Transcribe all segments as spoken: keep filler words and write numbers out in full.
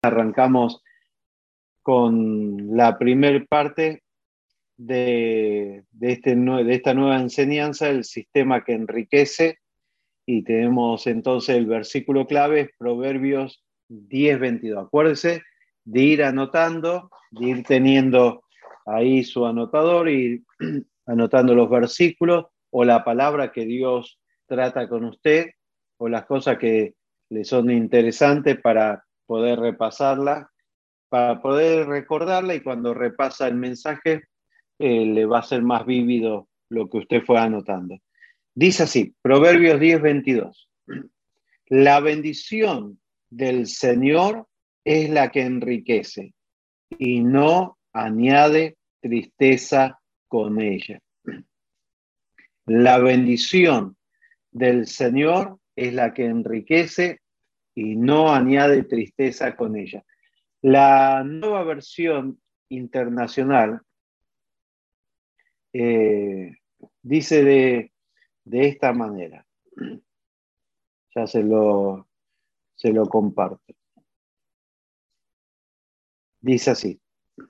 Arrancamos con la primer parte de, de, este, de esta nueva enseñanza, el sistema que enriquece, y tenemos entonces el versículo clave, Proverbios diez veintidós. Acuérdense de ir anotando, de ir teniendo ahí su anotador y anotando los versículos o la palabra que Dios trata con usted o las cosas que le son interesantes para poder repasarla, para poder recordarla, y cuando repasa el mensaje eh, le va a ser más vívido lo que usted fue anotando. Dice así, Proverbios diez veintidós. La bendición del Señor es la que enriquece y no añade tristeza con ella. La bendición del Señor es la que enriquece y no añade tristeza con ella. La nueva versión internacional eh, dice de, de esta manera. Ya se lo, se lo comparto. Dice así.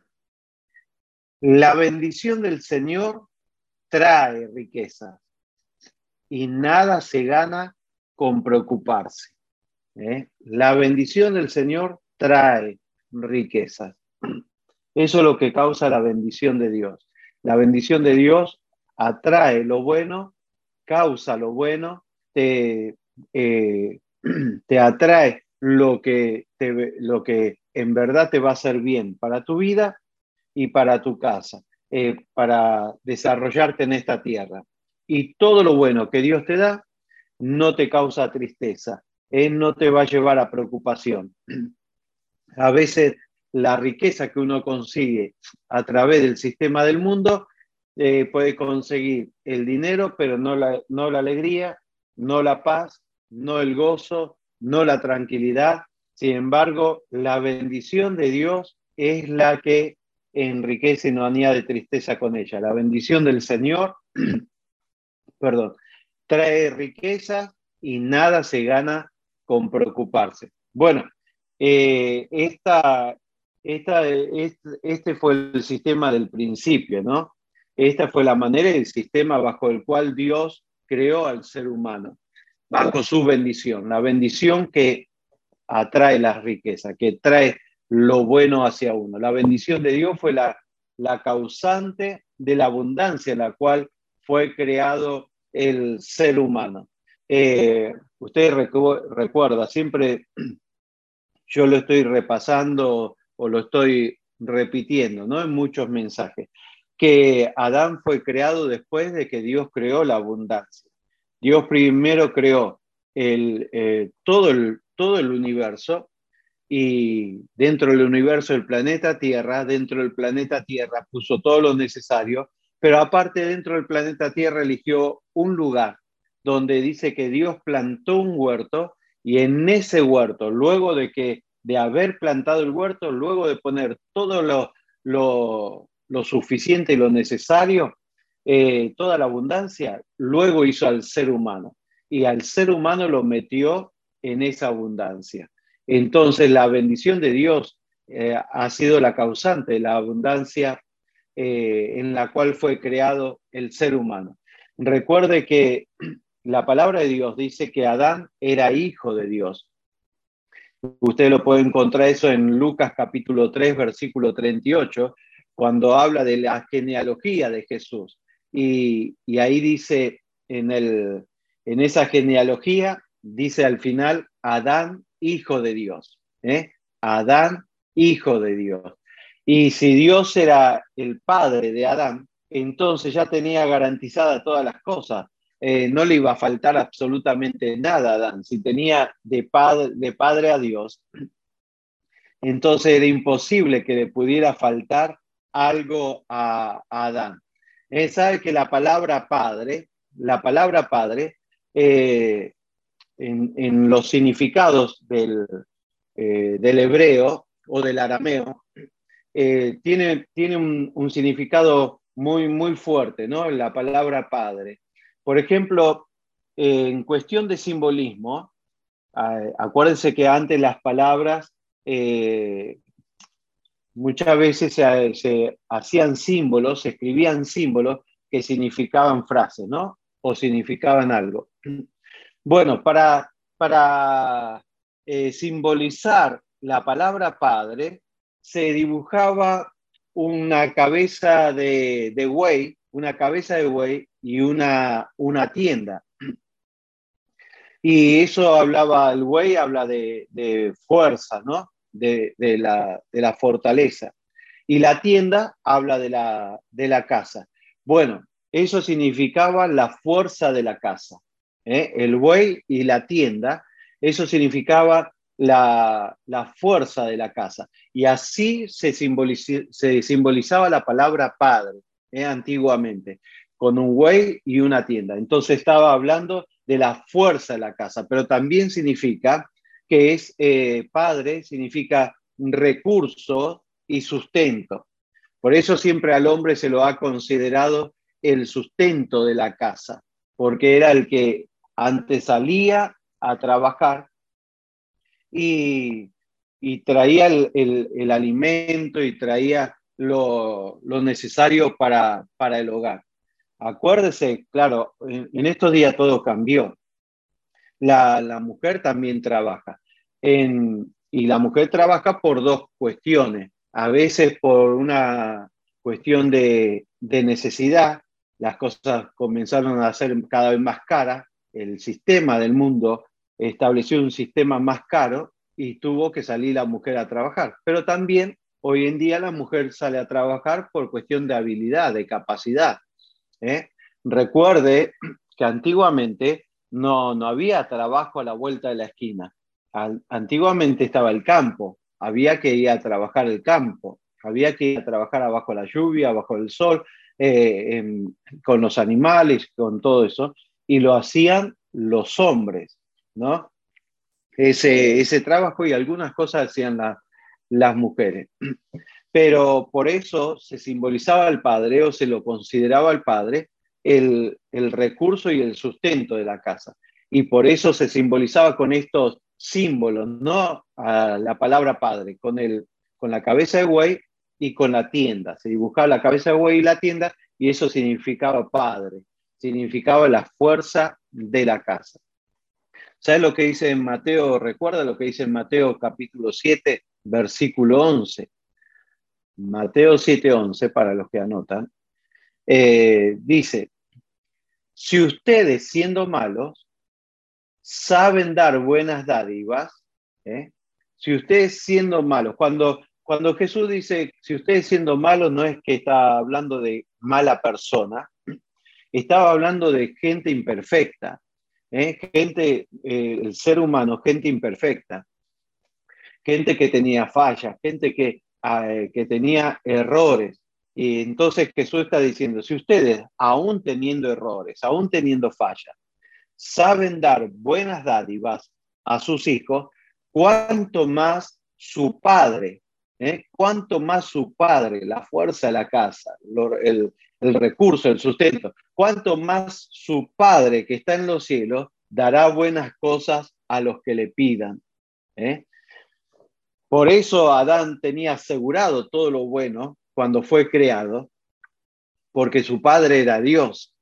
La bendición del Señor trae riqueza y nada se gana con preocuparse. ¿Eh? La bendición del Señor trae riqueza. Eso es lo que causa la bendición de Dios. La bendición de Dios atrae lo bueno, causa lo bueno, te, eh, te atrae lo que, te, lo que en verdad te va a hacer bien para tu vida y para tu casa, eh, para desarrollarte en esta tierra. Y todo lo bueno que Dios te da no te causa tristeza, Él no te va a llevar a preocupación. A veces la riqueza que uno consigue a través del sistema del mundo eh, puede conseguir el dinero, pero no la, no la alegría, no la paz, no el gozo, no la tranquilidad. Sin embargo, la bendición de Dios es la que enriquece y no añade tristeza con ella. La bendición del Señor, perdón, trae riqueza y nada se gana con preocuparse. Bueno, eh, esta, esta, este, este fue el sistema del principio, ¿no? Esta fue la manera y el sistema bajo el cual Dios creó al ser humano, bajo su bendición, la bendición que atrae las riquezas, que trae lo bueno hacia uno. La bendición de Dios fue la, la causante de la abundancia en la cual fue creado el ser humano. Eh, usted recu recuerda, siempre yo lo estoy repasando o lo estoy repitiendo, ¿no? En muchos mensajes, que Adán fue creado después de que Dios creó la abundancia. Dios primero creó el, eh, todo, el, todo el universo, y dentro del universo el planeta Tierra, dentro del planeta Tierra puso todo lo necesario, pero aparte dentro del planeta Tierra eligió un lugar donde dice que Dios plantó un huerto, y en ese huerto, luego de que de haber plantado el huerto, luego de poner todo lo, lo, lo suficiente y lo necesario, eh, toda la abundancia, luego hizo al ser humano, y al ser humano lo metió en esa abundancia. Entonces la bendición de Dios eh, ha sido la causante de la abundancia eh, en la cual fue creado el ser humano. Recuerde que la palabra de Dios dice que Adán era hijo de Dios. Usted lo puede encontrar eso en Lucas capítulo tres, versículo treinta y ocho, cuando habla de la genealogía de Jesús. Y, y ahí dice, en, el, en esa genealogía, dice al final, Adán, hijo de Dios. ¿eh? Adán, hijo de Dios. Y si Dios era el padre de Adán, entonces ya tenía garantizadas todas las cosas. Eh, no le iba a faltar absolutamente nada a Adán. Si tenía de padre, de padre a Dios, entonces era imposible que le pudiera faltar algo a, a Adán. Eh, sabe que la palabra padre, la palabra padre, eh, en, en los significados del, eh, del hebreo o del arameo, eh, tiene, tiene un, un significado muy, muy fuerte, ¿no? La palabra padre. Por ejemplo, eh, en cuestión de simbolismo, eh, acuérdense que antes las palabras eh, muchas veces se, se hacían símbolos, se escribían símbolos que significaban frases, ¿no? O significaban algo. Bueno, para, para eh, simbolizar la palabra padre, se dibujaba una cabeza de, de buey, una cabeza de buey y una, una tienda. Y eso hablaba, el buey habla de, de fuerza, ¿no? De, de, la, de la fortaleza. Y la tienda habla de la, de la casa. Bueno, eso significaba la fuerza de la casa. ¿eh? El buey y la tienda, eso significaba la, la fuerza de la casa. Y así se, simboliz, se simbolizaba la palabra padre, ¿eh? antiguamente, con un buey y una tienda. Entonces estaba hablando de la fuerza de la casa, pero también significa que es eh, padre, significa recurso y sustento. Por eso siempre al hombre se lo ha considerado el sustento de la casa, porque era el que antes salía a trabajar y, y traía el, el, el alimento y traía lo, lo necesario para, para el hogar. Acuérdese, claro, en, en estos días todo cambió. La, la mujer también trabaja. En, y la mujer trabaja por dos cuestiones. A veces por una cuestión de, de necesidad, las cosas comenzaron a ser cada vez más caras, el sistema del mundo estableció un sistema más caro y tuvo que salir la mujer a trabajar. Pero también hoy en día la mujer sale a trabajar por cuestión de habilidad, de capacidad. ¿eh? Recuerde que antiguamente no, no había trabajo a la vuelta de la esquina. Al, antiguamente estaba el campo, había que ir a trabajar el campo, había que ir a trabajar abajo la lluvia, bajo el sol, eh, en, con los animales, con todo eso, y lo hacían los hombres, ¿no? Ese, ese trabajo y algunas cosas hacían la, las mujeres. Pero por eso se simbolizaba al padre o se lo consideraba al padre el, el recurso y el sustento de la casa. Y por eso se simbolizaba con estos símbolos, ¿no? A la palabra padre, con, el, con la cabeza de buey y con la tienda. Se dibujaba la cabeza de buey y la tienda y eso significaba padre, significaba la fuerza de la casa. ¿Sabes lo que dice en Mateo? ¿Recuerda lo que dice en Mateo capítulo siete, versículo once? Mateo siete once, para los que anotan, eh, dice, si ustedes siendo malos saben dar buenas dádivas, ¿eh? si ustedes siendo malos, cuando, cuando Jesús dice, si ustedes siendo malos, no es que está hablando de mala persona, estaba hablando de gente imperfecta, ¿eh? gente, eh, el ser humano, gente imperfecta, gente que tenía fallas, gente que, eh, que tenía errores. Y entonces Jesús está diciendo, si ustedes, aún teniendo errores, aún teniendo fallas, saben dar buenas dádivas a sus hijos, cuánto más su padre, ¿eh? cuánto más su padre, la fuerza de la casa, lo, el, el recurso, el sustento, cuánto más su padre que está en los cielos dará buenas cosas a los que le pidan. ¿eh? Por eso Adán tenía asegurado todo lo bueno cuando fue creado, porque su padre era Dios.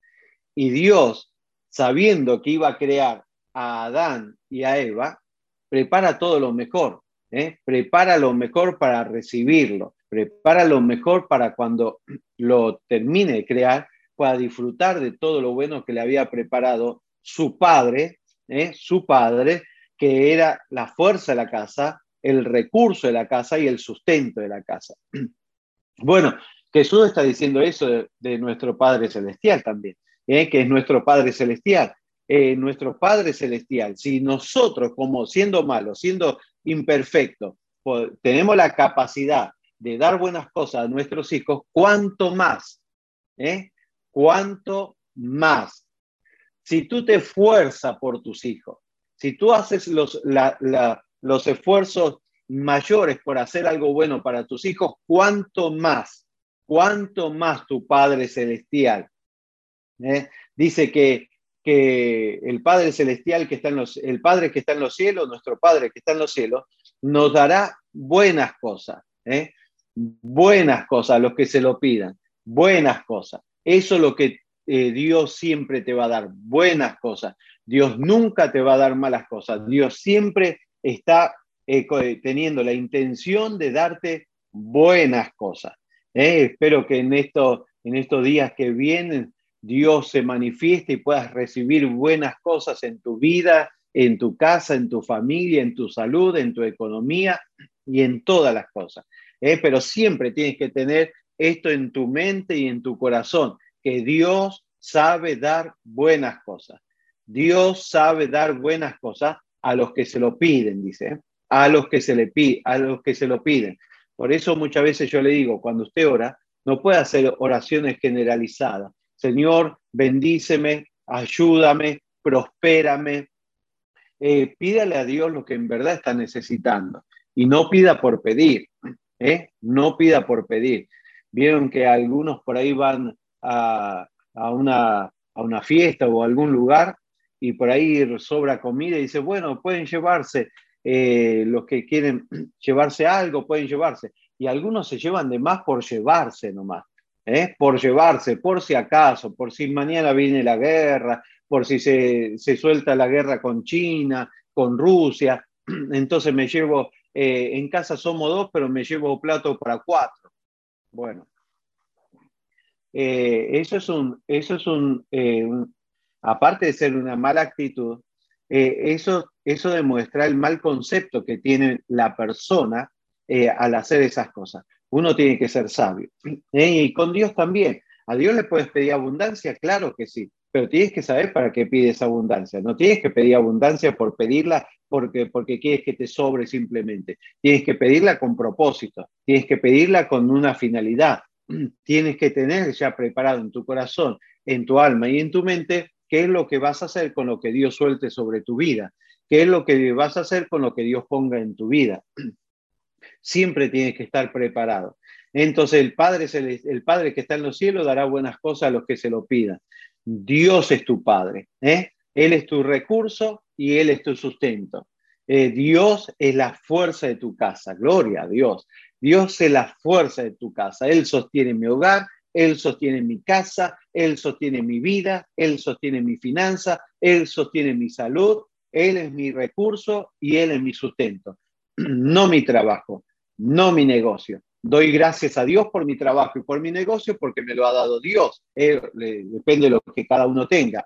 Y Dios, sabiendo que iba a crear a Adán y a Eva, prepara todo lo mejor, ¿eh? prepara lo mejor para recibirlo, prepara lo mejor para cuando lo termine de crear, pueda disfrutar de todo lo bueno que le había preparado su padre, ¿eh? su padre, que era la fuerza de la casa, el recurso de la casa y el sustento de la casa. Bueno, Jesús está diciendo eso de, de nuestro Padre Celestial también, ¿eh? que es nuestro Padre Celestial. Eh, nuestro Padre Celestial, si nosotros, como siendo malos, siendo imperfectos, pues, tenemos la capacidad de dar buenas cosas a nuestros hijos, ¿cuánto más? ¿eh? ¿Cuánto más? Si tú te esfuerzas por tus hijos, si tú haces los, la, la, los esfuerzos mayores por hacer algo bueno para tus hijos, ¿cuánto más? ¿Cuánto más tu Padre Celestial? ¿Eh? Dice que, que el Padre Celestial que está en los, el Padre que está en los cielos, nuestro Padre que está en los cielos, nos dará buenas cosas, ¿eh? Buenas cosas a los que se lo pidan, buenas cosas. Eso es lo que eh, Dios siempre te va a dar, buenas cosas. Dios nunca te va a dar malas cosas. Dios siempre está eh, teniendo la intención de darte buenas cosas. ¿eh? Espero que en, esto, en estos días que vienen Dios se manifieste y puedas recibir buenas cosas en tu vida, en tu casa, en tu familia, en tu salud, en tu economía y en todas las cosas. ¿eh? Pero siempre tienes que tener esto en tu mente y en tu corazón, que Dios sabe dar buenas cosas. Dios sabe dar buenas cosas a los que se lo piden, dice, ¿eh? a los que se le pide, a los que se lo piden. Por eso muchas veces yo le digo, cuando usted ora, no puede hacer oraciones generalizadas. Señor, bendíceme, ayúdame, prospérame. Eh, pídale a Dios lo que en verdad está necesitando y no pida por pedir, ¿eh? No pida por pedir. Vieron que algunos por ahí van a, a, una, a una fiesta o a algún lugar y por ahí sobra comida y dice, bueno, pueden llevarse, eh, los que quieren llevarse algo, pueden llevarse. Y algunos se llevan de más por llevarse nomás, ¿eh? Por llevarse, por si acaso, por si mañana viene la guerra, por si se, se suelta la guerra con China, con Rusia, entonces me llevo, eh, en casa somos dos, pero me llevo plato para cuatro. Bueno, eh, eso es un, eso es un, eh, un, aparte de ser una mala actitud, eh, eso, eso demuestra el mal concepto que tiene la persona eh, al hacer esas cosas. Uno tiene que ser sabio. ¿eh? Y con Dios también. ¿A Dios le puedes pedir abundancia? Claro que sí, pero tienes que saber para qué pides abundancia. No tienes que pedir abundancia por pedirla porque, porque quieres que te sobre simplemente. Tienes que pedirla con propósito, tienes que pedirla con una finalidad. Tienes que tener ya preparado en tu corazón, en tu alma y en tu mente qué es lo que vas a hacer con lo que Dios suelte sobre tu vida, qué es lo que vas a hacer con lo que Dios ponga en tu vida. Siempre tienes que estar preparado. Entonces el Padre, el Padre que está en los cielos dará buenas cosas a los que se lo pidan. Dios es tu Padre, ¿eh? Él es tu recurso y Él es tu sustento. Eh, Dios es la fuerza de tu casa, gloria a Dios. Dios es la fuerza de tu casa. Él sostiene mi hogar, Él sostiene mi casa, Él sostiene mi vida, Él sostiene mi finanza, Él sostiene mi salud, Él es mi recurso y Él es mi sustento. No mi trabajo, no mi negocio. Doy gracias a Dios por mi trabajo y por mi negocio porque me lo ha dado Dios. Eh, le, depende de lo que cada uno tenga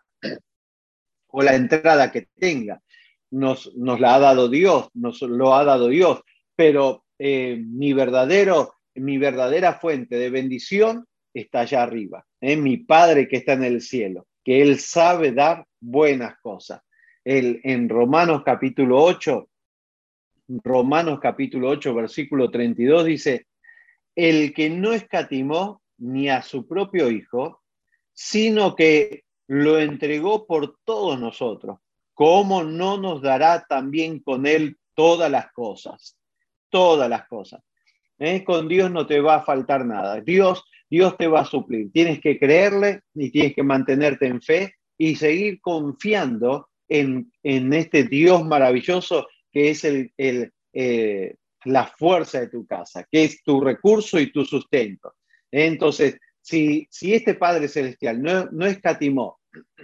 o la entrada que tenga. Nos, nos la ha dado Dios, nos lo ha dado Dios, pero eh, mi, verdadero, mi verdadera fuente de bendición está allá arriba. ¿eh? Mi Padre que está en el cielo, que Él sabe dar buenas cosas. Él, en Romanos capítulo ocho, Romanos capítulo ocho, versículo treinta y dos dice, el que no escatimó ni a su propio Hijo, sino que lo entregó por todos nosotros, ¿cómo no nos dará también con Él todas las cosas? Todas las cosas. ¿Eh? Con Dios no te va a faltar nada. Dios, Dios te va a suplir. Tienes que creerle y tienes que mantenerte en fe y seguir confiando en, en este Dios maravilloso que es el, el, eh, la fuerza de tu casa, que es tu recurso y tu sustento. Entonces, si, si este Padre Celestial no, no escatimó,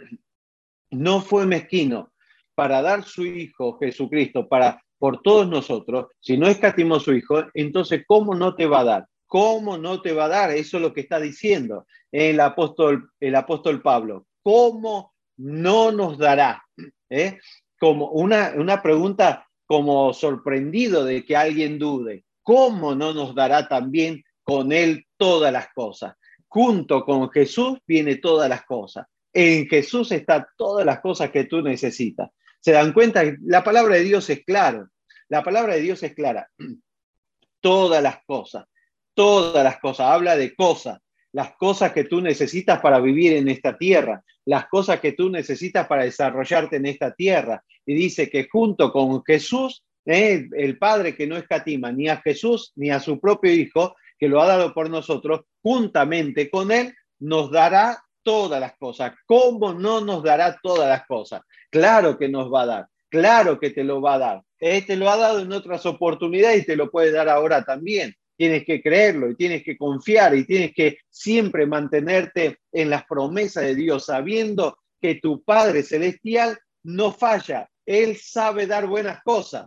no fue mezquino para dar su Hijo Jesucristo para, por todos nosotros, si no escatimó su Hijo, entonces ¿cómo no te va a dar? ¿Cómo no te va a dar? Eso es lo que está diciendo el apóstol, el apóstol Pablo. ¿Cómo no nos dará? ¿Eh? Como una, una pregunta como sorprendido de que alguien dude. ¿Cómo no nos dará también con Él todas las cosas? Junto con Jesús viene todas las cosas. En Jesús están todas las cosas que tú necesitas. ¿Se dan cuenta? La palabra de Dios es clara. La palabra de Dios es clara. Todas las cosas, todas las cosas. Habla de cosas. Las cosas que tú necesitas para vivir en esta tierra. Las cosas que tú necesitas para desarrollarte en esta tierra. Y dice que junto con Jesús, eh, el Padre que no escatima ni a Jesús ni a su propio Hijo, que lo ha dado por nosotros, juntamente con Él, nos dará todas las cosas. ¿Cómo no nos dará todas las cosas? Claro que nos va a dar, claro que te lo va a dar. Eh, te lo ha dado en otras oportunidades y te lo puede dar ahora también. Tienes que creerlo y tienes que confiar y tienes que siempre mantenerte en las promesas de Dios, sabiendo que tu Padre Celestial no falla. Él sabe dar buenas cosas.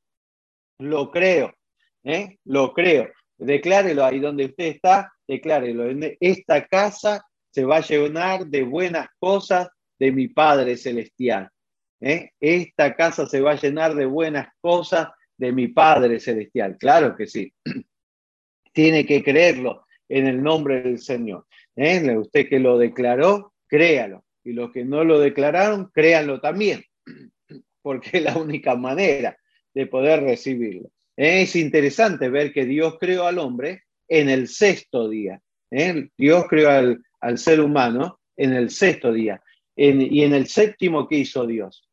Lo creo, ¿eh? Lo creo. Declárelo ahí donde usted está, declárelo. Esta casa se va a llenar de buenas cosas de mi Padre Celestial. ¿Eh? Esta casa se va a llenar de buenas cosas de mi Padre Celestial. Claro que sí. Tiene que creerlo en el nombre del Señor. ¿Eh? Usted que lo declaró, créalo. Y los que no lo declararon, créanlo también. Porque es la única manera de poder recibirlo. ¿Eh? Es interesante ver que Dios creó al hombre en el sexto día. ¿Eh? Dios creó al, al ser humano en el sexto día. En, y en el séptimo, ¿qué hizo Dios?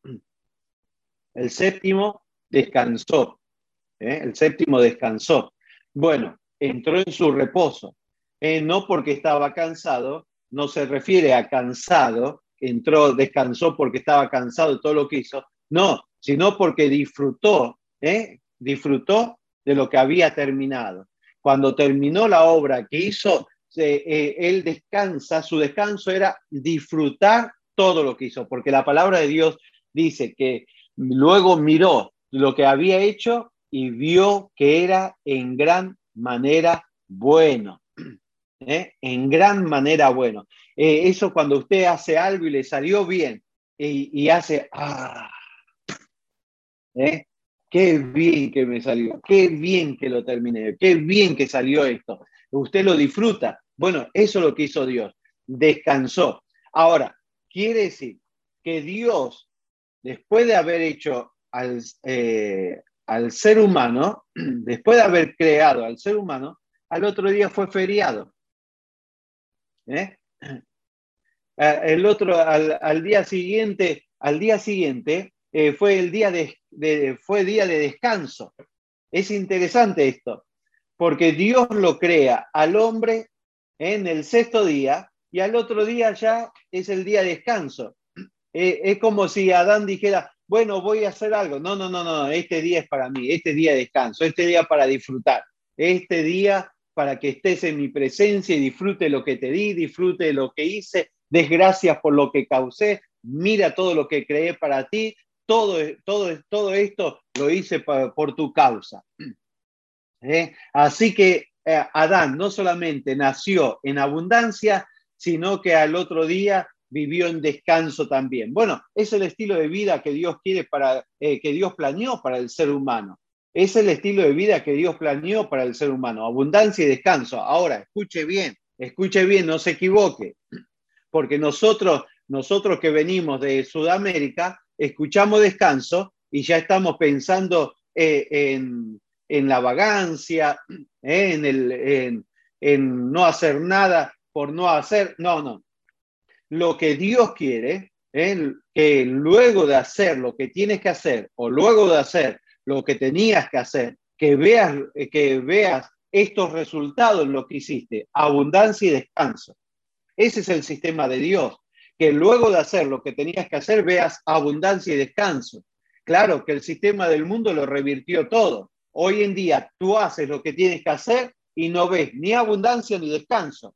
El séptimo descansó. ¿Eh? El séptimo descansó. Bueno, entró en su reposo. ¿Eh? No porque estaba cansado, no se refiere a cansado, entró, descansó porque estaba cansado de todo lo que hizo. No, sino porque disfrutó, ¿eh? disfrutó de lo que había terminado. Cuando terminó la obra que hizo, eh, eh, él descansa, su descanso era disfrutar todo lo que hizo, porque la palabra de Dios dice que luego miró lo que había hecho y vio que era en gran manera bueno. ¿Eh? En gran manera bueno. Eh, eso cuando usted hace algo y le salió bien y, y hace, ah, ¿eh? Qué bien que me salió, qué bien que lo terminé, qué bien que salió esto. Usted lo disfruta. Bueno, eso es lo que hizo Dios. Descansó. Ahora, quiere decir que Dios, después de haber hecho al, eh, al ser humano, después de haber creado al ser humano, al otro día fue feriado. ¿Eh? El otro, al, al día siguiente, al día siguiente eh, fue el día de, de, fue día de descanso. Es interesante esto, porque Dios lo crea al hombre en el sexto día y al otro día ya es el día de descanso. Eh, es como si Adán dijera, bueno, voy a hacer algo. No, no, no, no, este día es para mí, este día de descanso, este día para disfrutar, este día para que estés en mi presencia y disfrute lo que te di, disfrute lo que hice, des gracias por lo que causé, mira todo lo que creé para ti, todo, todo, todo esto lo hice por, por tu causa. ¿Eh? Así que eh, Adán no solamente nació en abundancia, sino que al otro día vivió en descanso también. Bueno, es el estilo de vida que Dios quiere para, eh, que Dios planeó para el ser humano. Es el estilo de vida que Dios planeó para el ser humano, abundancia y descanso. Ahora, escuche bien, escuche bien, no se equivoque, porque nosotros, nosotros que venimos de Sudamérica, escuchamos descanso y ya estamos pensando eh, en, en la vagancia, eh, en, el, en, en no hacer nada por no hacer. No, no. Lo que Dios quiere es eh, que luego de hacer lo que tienes que hacer o luego de hacer lo que tenías que hacer, que veas, que veas estos resultados en lo que hiciste, abundancia y descanso. Ese es el sistema de Dios, que luego de hacer lo que tenías que hacer, veas abundancia y descanso. Claro que el sistema del mundo lo revirtió todo. Hoy en día tú haces lo que tienes que hacer y no ves ni abundancia ni descanso.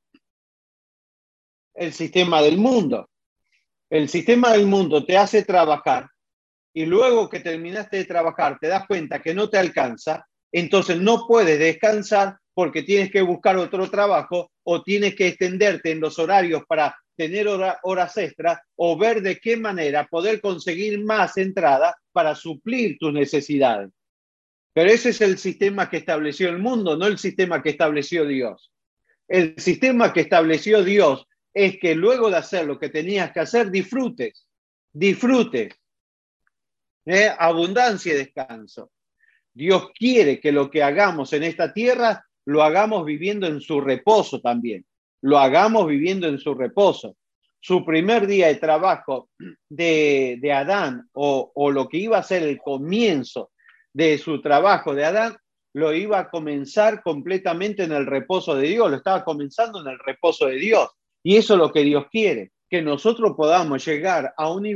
El sistema del mundo. El sistema del mundo te hace trabajar y luego que terminaste de trabajar te das cuenta que no te alcanza, entonces no puedes descansar porque tienes que buscar otro trabajo o tienes que extenderte en los horarios para tener hora, horas extras o ver de qué manera poder conseguir más entrada para suplir tus necesidades. Pero ese es el sistema que estableció el mundo, no el sistema que estableció Dios. El sistema que estableció Dios es que luego de hacer lo que tenías que hacer, disfrutes, disfrutes. ¿Eh? Abundancia y descanso. Dios quiere que lo que hagamos en esta tierra lo hagamos viviendo en su reposo también. Lo hagamos viviendo en su reposo. Su primer día de trabajo de, de Adán o, o lo que iba a ser el comienzo de su trabajo de Adán, lo iba a comenzar completamente en el reposo de Dios. Lo estaba comenzando en el reposo de Dios. Y eso es lo que Dios quiere, que nosotros podamos llegar a un nivel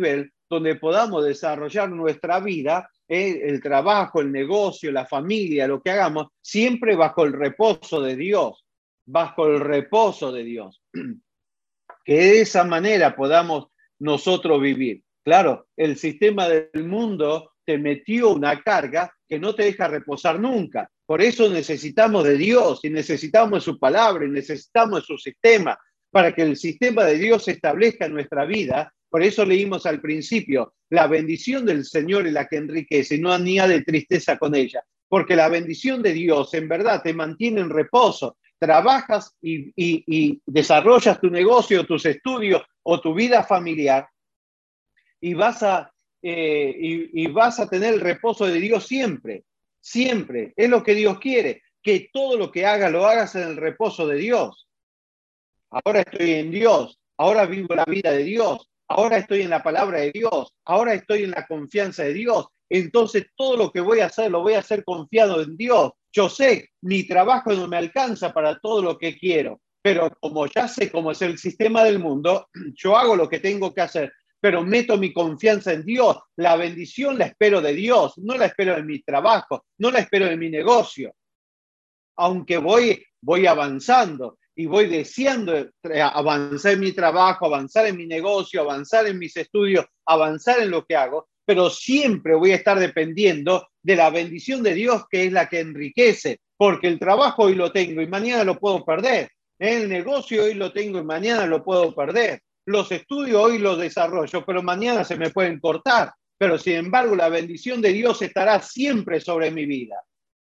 donde podamos desarrollar nuestra vida, eh, el trabajo, el negocio, la familia, lo que hagamos, siempre bajo el reposo de Dios, bajo el reposo de Dios. Que de esa manera podamos nosotros vivir. Claro, el sistema del mundo te metió una carga que no te deja reposar nunca. Por eso necesitamos de Dios y necesitamos de su palabra y necesitamos de su sistema para que el sistema de Dios se establezca en nuestra vida. Por eso leímos al principio, la bendición del Señor es la que enriquece y no añade tristeza con ella. Porque la bendición de Dios en verdad te mantiene en reposo. Trabajas y, y, y desarrollas tu negocio, tus estudios o tu vida familiar y vas a, eh, y, y vas a tener el reposo de Dios siempre, siempre. Es lo que Dios quiere, que todo lo que hagas lo hagas en el reposo de Dios. Ahora estoy en Dios, ahora vivo la vida de Dios, ahora estoy en la palabra de Dios, ahora estoy en la confianza de Dios. Entonces todo lo que voy a hacer lo voy a hacer confiado en Dios. Yo sé, mi trabajo no me alcanza para todo lo que quiero, pero como ya sé cómo es el sistema del mundo, yo hago lo que tengo que hacer, pero meto mi confianza en Dios. La bendición la espero de Dios, no la espero en mi trabajo, no la espero en mi negocio. Aunque voy, voy avanzando y voy deseando avanzar en mi trabajo, avanzar en mi negocio, avanzar en mis estudios, avanzar en lo que hago, pero siempre voy a estar dependiendo de la bendición de Dios, que es la que enriquece, porque el trabajo hoy lo tengo y mañana lo puedo perder. El negocio hoy lo tengo y mañana lo puedo perder. Los estudios hoy los desarrollo, pero mañana se me pueden cortar. Pero sin embargo, la bendición de Dios estará siempre sobre mi vida.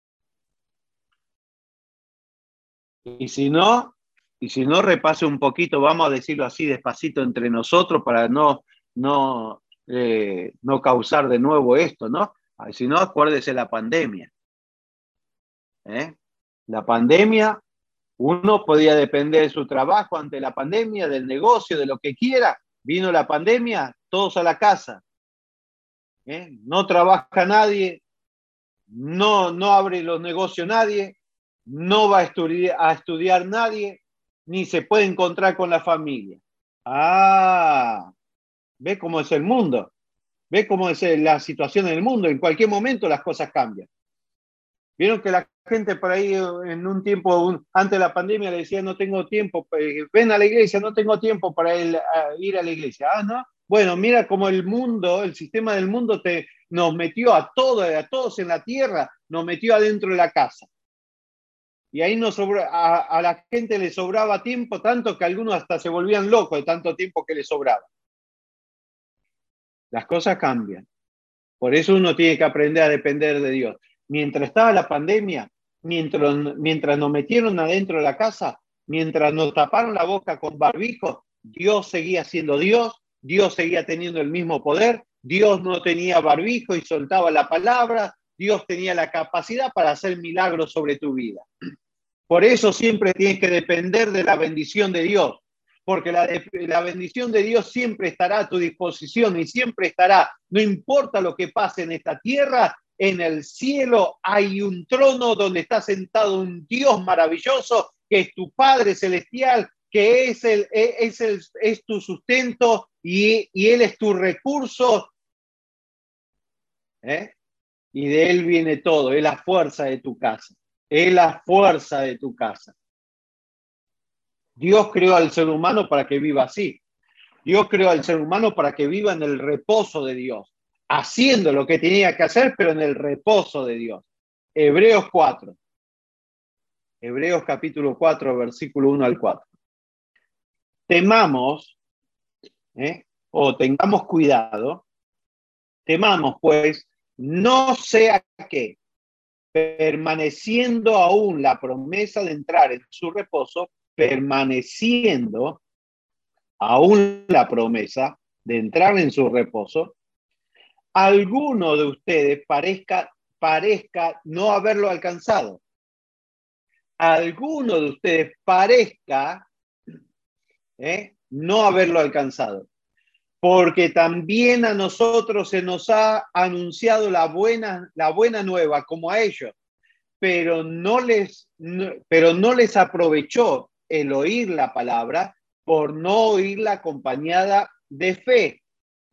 Y si no, y si no, repase un poquito, vamos a decirlo así despacito entre nosotros para no, no, eh, no causar de nuevo esto, ¿no? Si no, acuérdese la pandemia. ¿Eh? La pandemia, uno podía depender de su trabajo ante la pandemia, del negocio, de lo que quiera. Vino la pandemia, todos a la casa. ¿Eh? No trabaja nadie, no, no abre los negocios nadie, no va a estudiar, a estudiar nadie, ni se puede encontrar con la familia. Ah, ¿ve cómo es el mundo? ¿Ve cómo es la situación en el mundo? En cualquier momento las cosas cambian. Vieron que la gente por ahí en un tiempo, un, antes de la pandemia, le decía, no tengo tiempo, ven a la iglesia, no tengo tiempo para ir a, ir a la iglesia. Ah, ¿no? Bueno, mira cómo el mundo, el sistema del mundo te, nos metió a todos, a todos en la tierra, nos metió adentro de la casa. Y ahí nos sobra, a, a la gente le sobraba tiempo, tanto que algunos hasta se volvían locos de tanto tiempo que les sobraba. Las cosas cambian. Por eso uno tiene que aprender a depender de Dios. Mientras estaba la pandemia, mientras, mientras nos metieron adentro de la casa, mientras nos taparon la boca con barbijo, Dios seguía siendo Dios, Dios seguía teniendo el mismo poder, Dios no tenía barbijo y soltaba la palabra, Dios tenía la capacidad para hacer milagros sobre tu vida. Por eso siempre tienes que depender de la bendición de Dios, porque la, la bendición de Dios siempre estará a tu disposición y siempre estará, no importa lo que pase en esta tierra, en el cielo hay un trono donde está sentado un Dios maravilloso, que es tu Padre Celestial, que es, el, es, el, es tu sustento y, y Él es tu recurso. ¿Eh? Y de Él viene todo, es la fuerza de tu casa, es la fuerza de tu casa. Dios creó al ser humano para que viva así. Dios creó al ser humano para que viva en el reposo de Dios, haciendo lo que tenía que hacer, pero en el reposo de Dios. Hebreos cuatro. Hebreos capítulo cuatro, versículo uno al cuatro. Temamos, ¿eh? o tengamos cuidado, temamos pues, no sea que, permaneciendo aún la promesa de entrar en su reposo, permaneciendo aún la promesa de entrar en su reposo, alguno de ustedes parezca, parezca no haberlo alcanzado. Alguno de ustedes parezca ¿eh? no haberlo alcanzado. Porque también a nosotros se nos ha anunciado la buena, la buena nueva como a ellos, pero no les, no, pero no les aprovechó el oír la palabra por no oírla acompañada de fe.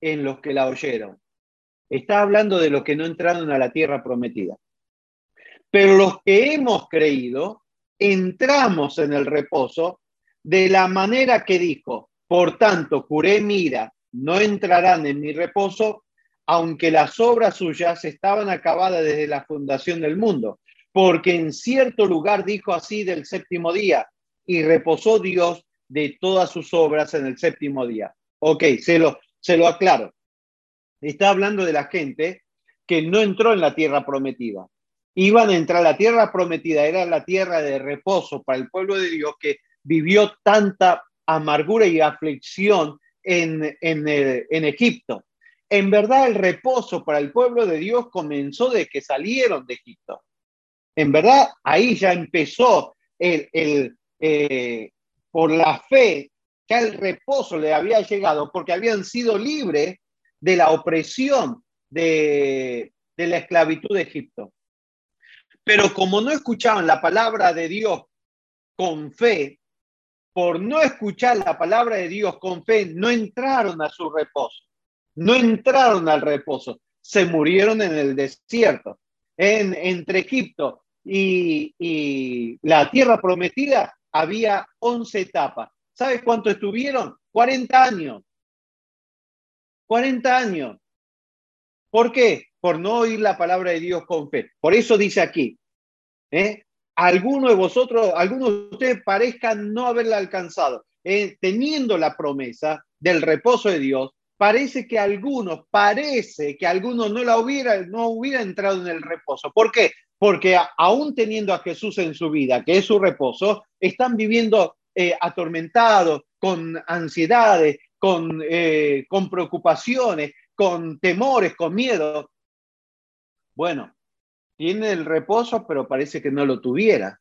en los que la oyeron. Está hablando de los que no entraron a la tierra prometida. Pero los que hemos creído, entramos en el reposo de la manera que dijo: por tanto, juré mi ira, no entrarán en mi reposo, aunque las obras suyas estaban acabadas desde la fundación del mundo. Porque en cierto lugar dijo así del séptimo día, y reposó Dios de todas sus obras en el séptimo día. Ok, se lo, se lo aclaro. Está hablando de la gente que no entró en la tierra prometida. Iban a entrar, la tierra prometida era la tierra de reposo para el pueblo de Dios que vivió tanta amargura y aflicción en, en, el, en Egipto. En verdad, el reposo para el pueblo de Dios comenzó desde que salieron de Egipto. En verdad, ahí ya empezó el, el, eh, por la fe, ya el reposo le había llegado porque habían sido libres de la opresión de, de la esclavitud de Egipto. Pero como no escuchaban la palabra de Dios con fe, por no escuchar la palabra de Dios con fe, no entraron a su reposo. No entraron al reposo. Se murieron en el desierto. En, entre Egipto y, y la tierra prometida había once etapas. ¿Sabes cuánto estuvieron? cuarenta años. cuarenta años. ¿Por qué? Por no oír la palabra de Dios con fe. Por eso dice aquí, ¿eh? Algunos de vosotros, algunos de ustedes parezcan no haberla alcanzado. Eh, teniendo la promesa del reposo de Dios, parece que algunos, parece que algunos no la hubiera, no hubiera entrado en el reposo. ¿Por qué? Porque a, aún teniendo a Jesús en su vida, que es su reposo, están viviendo eh, atormentados, con ansiedades, con, eh, con preocupaciones, con temores, con miedo. Bueno, tiene el reposo, pero parece que no lo tuviera.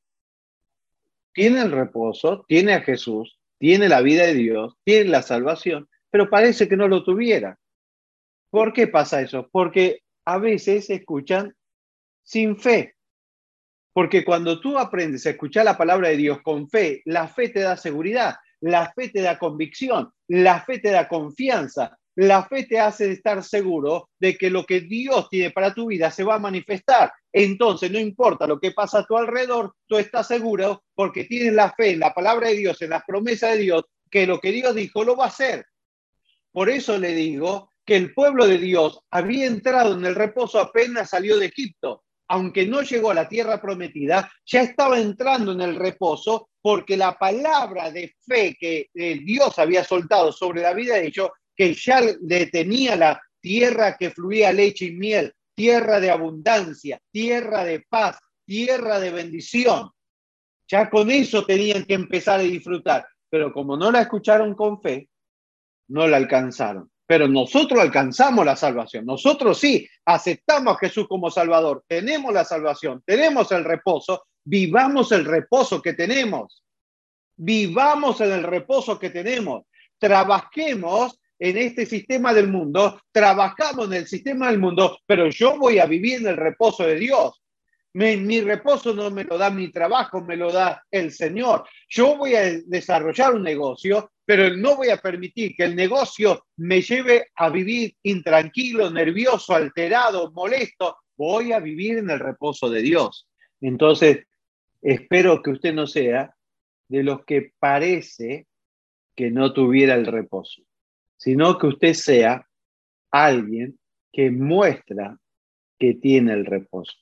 Tiene el reposo, tiene a Jesús, tiene la vida de Dios, tiene la salvación, pero parece que no lo tuviera. ¿Por qué pasa eso? Porque a veces escuchan sin fe. Porque cuando tú aprendes a escuchar la palabra de Dios con fe, la fe te da seguridad, la fe te da convicción, la fe te da confianza, la fe te hace estar seguro de que lo que Dios tiene para tu vida se va a manifestar. Entonces, no importa lo que pasa a tu alrededor, tú estás seguro porque tienes la fe en la palabra de Dios, en las promesas de Dios, que lo que Dios dijo lo va a hacer. Por eso le digo que el pueblo de Dios había entrado en el reposo apenas salió de Egipto. Aunque no llegó a la tierra prometida, ya estaba entrando en el reposo porque la palabra de fe que eh, Dios había soltado sobre la vida de ellos, que ya le tenía la tierra que fluía leche y miel, tierra de abundancia, tierra de paz, tierra de bendición. Ya con eso tenían que empezar a disfrutar. Pero como no la escucharon con fe, no la alcanzaron. Pero nosotros alcanzamos la salvación. Nosotros sí aceptamos a Jesús como Salvador. Tenemos la salvación, tenemos el reposo. Vivamos el reposo que tenemos. Vivamos en el reposo que tenemos. Trabajemos en este sistema del mundo. Trabajamos en el sistema del mundo, pero yo voy a vivir en el reposo de Dios. Mi, mi reposo no me lo da mi trabajo, me lo da el Señor. Yo voy a desarrollar un negocio, pero no voy a permitir que el negocio me lleve a vivir intranquilo, nervioso, alterado, molesto. Voy a vivir en el reposo de Dios. Entonces, espero que usted no sea de los que parece que no tuviera el reposo, sino que usted sea alguien que muestra que tiene el reposo.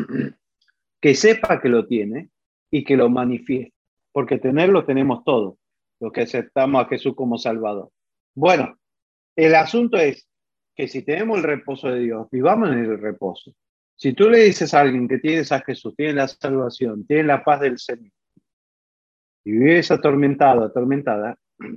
Que sepa que lo tiene y que lo manifieste, porque tenerlo tenemos todos, los que aceptamos a Jesús como Salvador. Bueno, el asunto es que si tenemos el reposo de Dios, vivamos en el reposo. Si tú le dices a alguien que tienes a Jesús, tienes la salvación, tienes la paz del Señor, y vives atormentado, atormentada,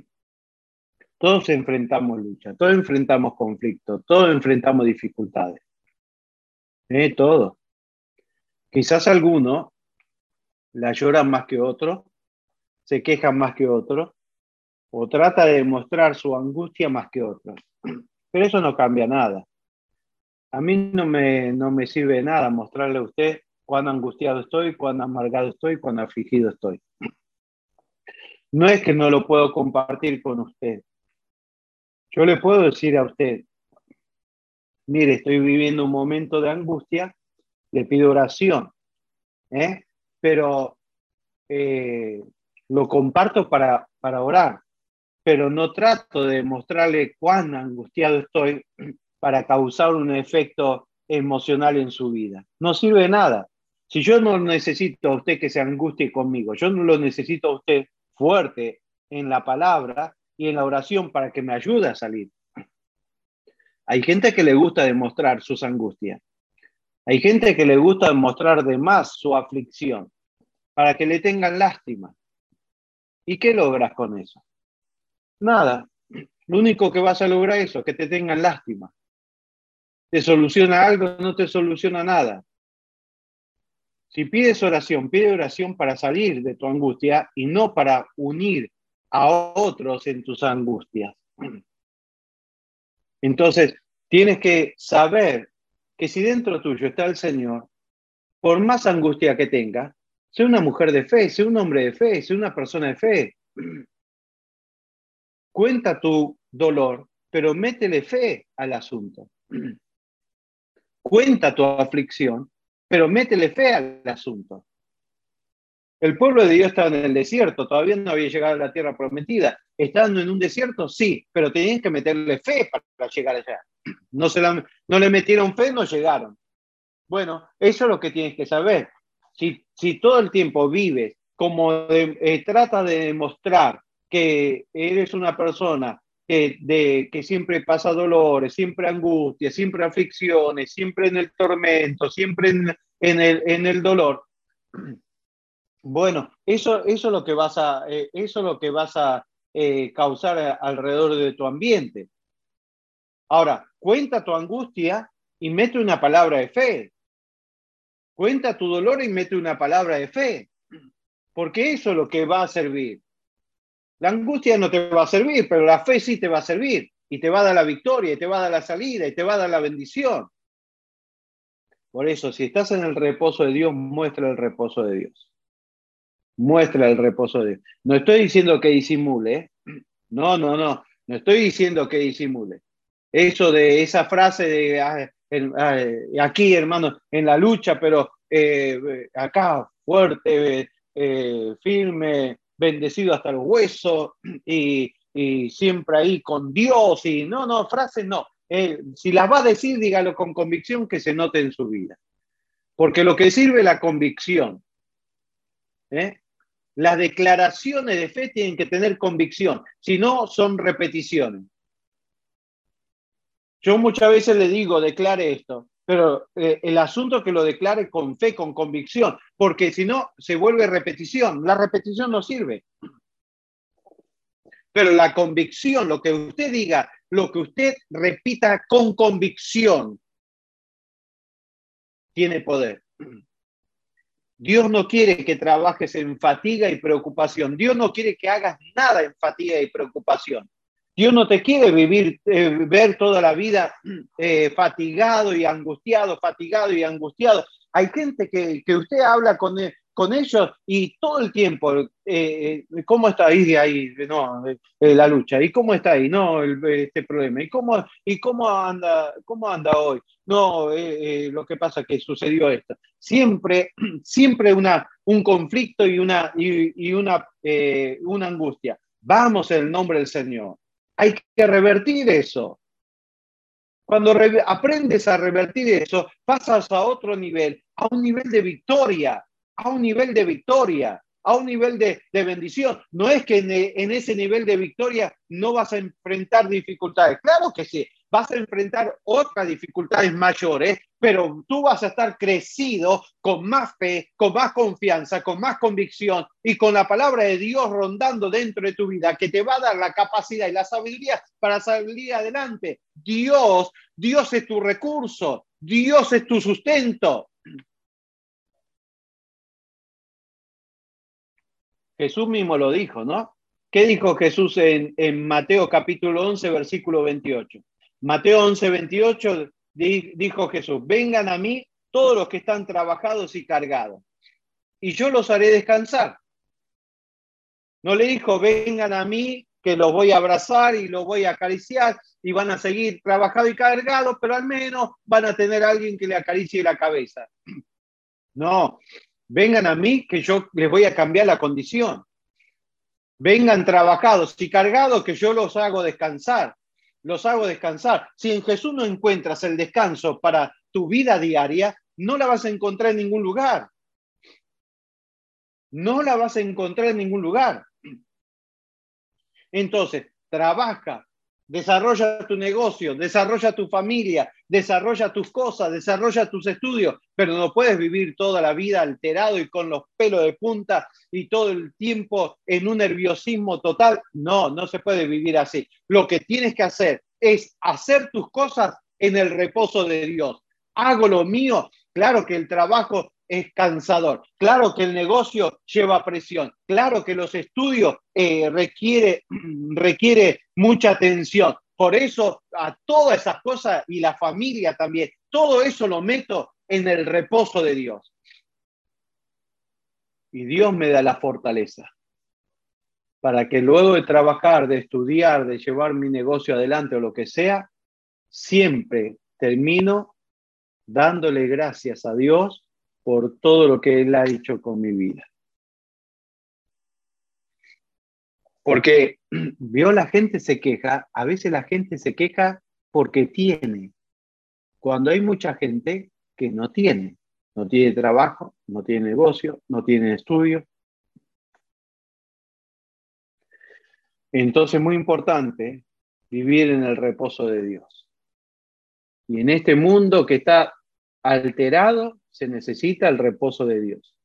todos enfrentamos lucha, todos enfrentamos conflictos, todos enfrentamos dificultades. ¿Eh? Todo. Quizás alguno la lloran más que otro, se quejan más que otro, o trata de demostrar su angustia más que otro. Pero eso no cambia nada. A mí no me, no me sirve de nada mostrarle a usted cuán angustiado estoy, cuán amargado estoy, cuán afligido estoy. No es que no lo puedo compartir con usted. Yo le puedo decir a usted mire, estoy viviendo un momento de angustia, le pido oración, ¿eh? Pero eh, lo comparto para, para orar, pero no trato de mostrarle cuán angustiado estoy para causar un efecto emocional en su vida. No sirve de nada. Si yo no necesito a usted que se angustie conmigo, yo no lo necesito a usted fuerte en la palabra y en la oración para que me ayude a salir. Hay gente que le gusta demostrar sus angustias. Hay gente que le gusta demostrar de más su aflicción para que le tengan lástima. ¿Y qué logras con eso? Nada. Lo único que vas a lograr es eso, que te tengan lástima. ¿Te soluciona algo? No te soluciona nada. Si pides oración, pide oración para salir de tu angustia y no para unir a otros en tus angustias. Entonces, tienes que saber que si dentro tuyo está el Señor, por más angustia que tengas, sé una mujer de fe, sé un hombre de fe, sé una persona de fe. Cuenta tu dolor, pero métele fe al asunto. Cuenta tu aflicción, pero métele fe al asunto. El pueblo de Dios estaba en el desierto, todavía no había llegado a la tierra prometida. Estando en un desierto, sí, pero tenían que meterle fe para llegar allá. No, se la, no le metieron fe, no llegaron. Bueno, eso es lo que tienes que saber. Si, si todo el tiempo vives como de, eh, trata de demostrar que eres una persona que, de, que siempre pasa dolores, siempre angustia, siempre aflicciones, siempre en el tormento, siempre en, en, el, en el dolor, bueno, eso, eso es lo que vas a, eh, eso es lo que vas a eh, causar a, alrededor de tu ambiente. Ahora, cuenta tu angustia y mete una palabra de fe. Cuenta tu dolor y mete una palabra de fe. Porque eso es lo que va a servir. La angustia no te va a servir, pero la fe sí te va a servir. Y te va a dar la victoria, y te va a dar la salida, y te va a dar la bendición. Por eso, si estás en el reposo de Dios, muestra el reposo de Dios. Muestra el reposo de Dios. No estoy diciendo que disimule, ¿eh? No, no, no. No estoy diciendo que disimule. Eso de esa frase de ah, el, ah, aquí, hermano, en la lucha, pero eh, acá fuerte, eh, firme, bendecido hasta los huesos y, y siempre ahí con Dios. Y no, no, frases no. Eh, si las va a decir, dígalo con convicción que se note en su vida. Porque lo que sirve es la convicción. ¿Eh? Las declaraciones de fe tienen que tener convicción, si no son repeticiones. Yo muchas veces le digo, declare esto, pero eh, el asunto es que lo declare con fe, con convicción, porque si no se vuelve repetición. La repetición no sirve. Pero la convicción, lo que usted diga, lo que usted repita con convicción, tiene poder. Dios no quiere que trabajes en fatiga y preocupación. Dios no quiere que hagas nada en fatiga y preocupación. Dios no te quiere vivir, eh, ver toda la vida eh, fatigado y angustiado, fatigado y angustiado. Hay gente que, que usted habla con, con ellos y todo el tiempo, eh, ¿cómo está ahí, ahí no, eh, la lucha? ¿Y cómo está ahí? No, el, este problema. ¿Y cómo, y cómo, anda, cómo anda hoy? No, eh, eh, lo que pasa es que sucedió esto. Siempre, siempre una, un conflicto y una, y, y una, eh, una angustia. Vamos en el nombre del Señor. Hay que revertir eso. Cuando re aprendes a revertir eso, pasas a otro nivel, a un nivel de victoria, a un nivel de victoria, a un nivel de, de bendición. No es que en, en ese nivel de victoria no vas a enfrentar dificultades. Claro que sí, vas a enfrentar otras dificultades mayores, pero tú vas a estar crecido con más fe, con más confianza, con más convicción y con la palabra de Dios rondando dentro de tu vida, que te va a dar la capacidad y la sabiduría para salir adelante. Dios, Dios es tu recurso, Dios es tu sustento. Jesús mismo lo dijo, ¿no? ¿Qué dijo Jesús en, en Mateo capítulo once, versículo veintiocho? Mateo once, veintiocho di, dijo Jesús, vengan a mí todos los que están trabajados y cargados, y yo los haré descansar. No le dijo, vengan a mí que los voy a abrazar y los voy a acariciar y van a seguir trabajados y cargados, pero al menos van a tener a alguien que le acaricie la cabeza. No, vengan a mí que yo les voy a cambiar la condición. Vengan trabajados y cargados que yo los hago descansar. Los hago descansar. Si en Jesús no encuentras el descanso para tu vida diaria, no la vas a encontrar en ningún lugar. No la vas a encontrar en ningún lugar. Entonces, trabaja, desarrolla tu negocio, desarrolla tu familia, desarrolla tus cosas, desarrolla tus estudios, pero no puedes vivir toda la vida alterado y con los pelos de punta y todo el tiempo en un nerviosismo total. No, no se puede vivir así. Lo que tienes que hacer es hacer tus cosas en el reposo de Dios. Hago lo mío. Claro que el trabajo es cansador. Claro que el negocio lleva presión. Claro que los estudios eh, requiere, requiere mucha atención. Por eso a todas esas cosas y la familia también, todo eso lo meto en el reposo de Dios. Y Dios me da la fortaleza para que luego de trabajar, de estudiar, de llevar mi negocio adelante o lo que sea, siempre termino dándole gracias a Dios por todo lo que Él ha hecho con mi vida. Porque vio, la gente se queja, a veces la gente se queja porque tiene, cuando hay mucha gente que no tiene, no tiene trabajo, no tiene negocio, no tiene estudio. Entonces es muy importante vivir en el reposo de Dios. Y en este mundo que está alterado, se necesita el reposo de Dios.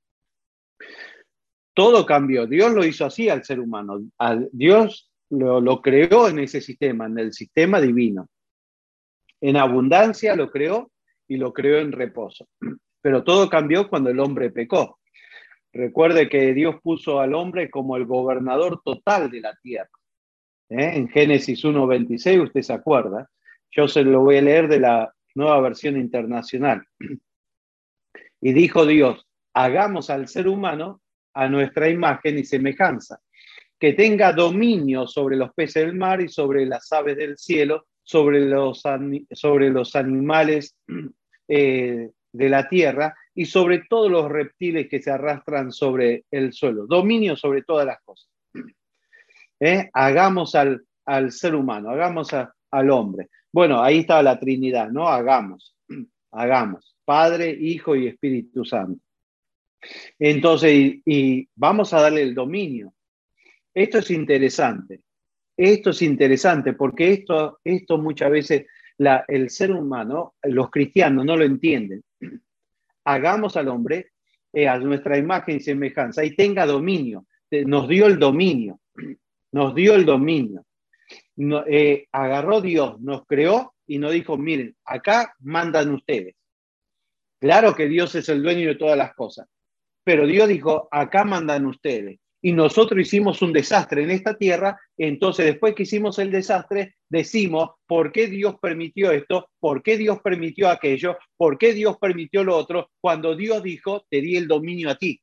Todo cambió. Dios lo hizo así al ser humano. Al, Dios lo, lo creó en ese sistema, en el sistema divino. En abundancia lo creó y lo creó en reposo. Pero todo cambió cuando el hombre pecó. Recuerde que Dios puso al hombre como el gobernador total de la tierra. ¿Eh? En Génesis uno veintiséis, usted se acuerda. Yo se lo voy a leer de la Nueva Versión Internacional. Y dijo Dios, hagamos al ser humano a nuestra imagen y semejanza, que tenga dominio sobre los peces del mar y sobre las aves del cielo, sobre los, sobre los animales eh, de la tierra y sobre todos los reptiles que se arrastran sobre el suelo. Dominio sobre todas las cosas. ¿Eh? Hagamos al, al ser humano, hagamos a, al hombre. Bueno, ahí está la Trinidad, ¿no? Hagamos, hagamos. Padre, Hijo y Espíritu Santo. Entonces, y, y vamos a darle el dominio. Esto es interesante. Esto es interesante porque esto, esto muchas veces la, el ser humano, los cristianos no lo entienden. Hagamos al hombre eh, a nuestra imagen y semejanza y tenga dominio. Nos dio el dominio. Nos dio el dominio. No, eh, agarró Dios, nos creó y nos dijo, miren, acá mandan ustedes. Claro que Dios es el dueño de todas las cosas, pero Dios dijo, acá mandan ustedes. Y nosotros hicimos un desastre en esta tierra, entonces después que hicimos el desastre, decimos, ¿por qué Dios permitió esto? ¿Por qué Dios permitió aquello? ¿Por qué Dios permitió lo otro? Cuando Dios dijo, te di el dominio a ti.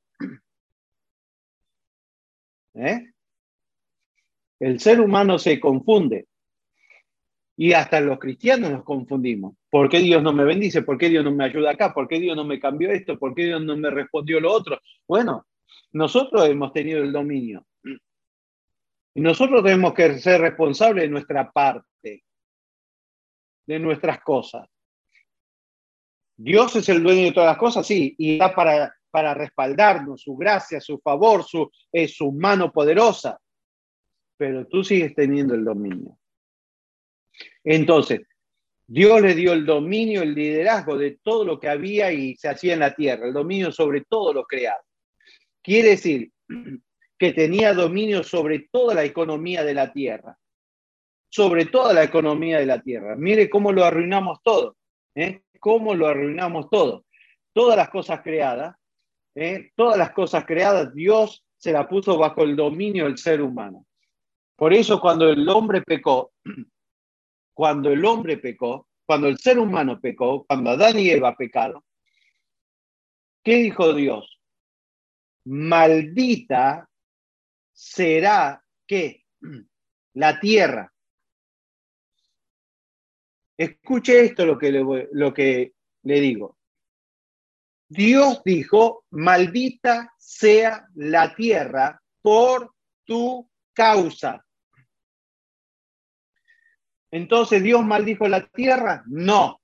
¿Eh? El ser humano se confunde. Y hasta los cristianos nos confundimos. ¿Por qué Dios no me bendice? ¿Por qué Dios no me ayuda acá? ¿Por qué Dios no me cambió esto? ¿Por qué Dios no me respondió lo otro? Bueno, nosotros hemos tenido el dominio. Y nosotros tenemos que ser responsables de nuestra parte, de nuestras cosas. Dios es el dueño de todas las cosas, sí, y está para, para respaldarnos, su gracia, su favor, su, eh, su mano poderosa. Pero tú sigues teniendo el dominio. Entonces, Dios le dio el dominio, el liderazgo de todo lo que había y se hacía en la tierra, el dominio sobre todo lo creado. Quiere decir que tenía dominio sobre toda la economía de la tierra, sobre toda la economía de la tierra. Mire cómo lo arruinamos todo, ¿eh? Cómo lo arruinamos todo. Todas las cosas creadas, ¿eh? Todas las cosas creadas, Dios se la puso bajo el dominio del ser humano. Por eso cuando el hombre pecó, cuando el hombre pecó, cuando el ser humano pecó, cuando Adán y Eva pecaron, ¿qué dijo Dios? Maldita será, ¿qué? la tierra. Escuche esto lo que le, voy, lo que le digo. Dios dijo, maldita sea la tierra por tu causa. Entonces, ¿Dios maldijo la tierra? No.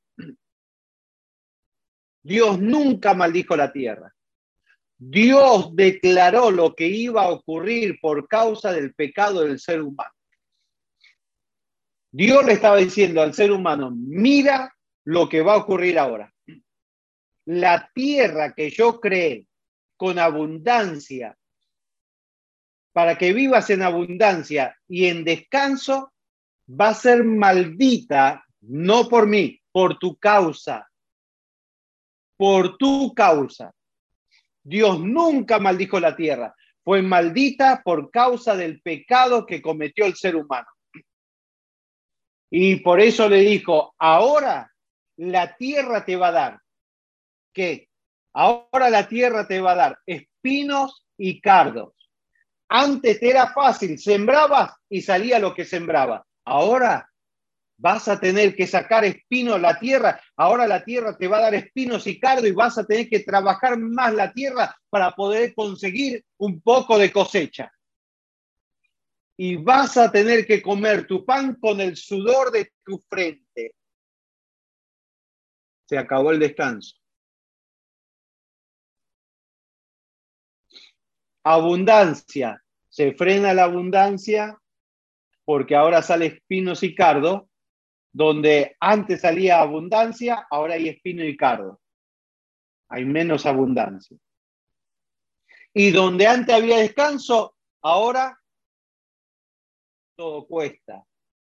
Dios nunca maldijo la tierra. Dios declaró lo que iba a ocurrir por causa del pecado del ser humano. Dios le estaba diciendo al ser humano, mira lo que va a ocurrir ahora. La tierra que yo creé con abundancia, para que vivas en abundancia y en descanso, va a ser maldita, no por mí, por tu causa. Por tu causa. Dios nunca maldijo la tierra. Fue maldita por causa del pecado que cometió el ser humano. Y por eso le dijo, ahora la tierra te va a dar. ¿Qué? Ahora la tierra te va a dar espinos y cardos. Antes era fácil, sembrabas y salía lo que sembraba. Ahora vas a tener que sacar espinos la tierra. Ahora la tierra te va a dar espinos y cardo y vas a tener que trabajar más la tierra para poder conseguir un poco de cosecha. Y vas a tener que comer tu pan con el sudor de tu frente. Se acabó el descanso. Abundancia. Se frena la abundancia porque ahora sale espinos y cardo. Donde antes salía abundancia, ahora hay espino y cardo. Hay menos abundancia. Y donde antes había descanso, ahora todo cuesta.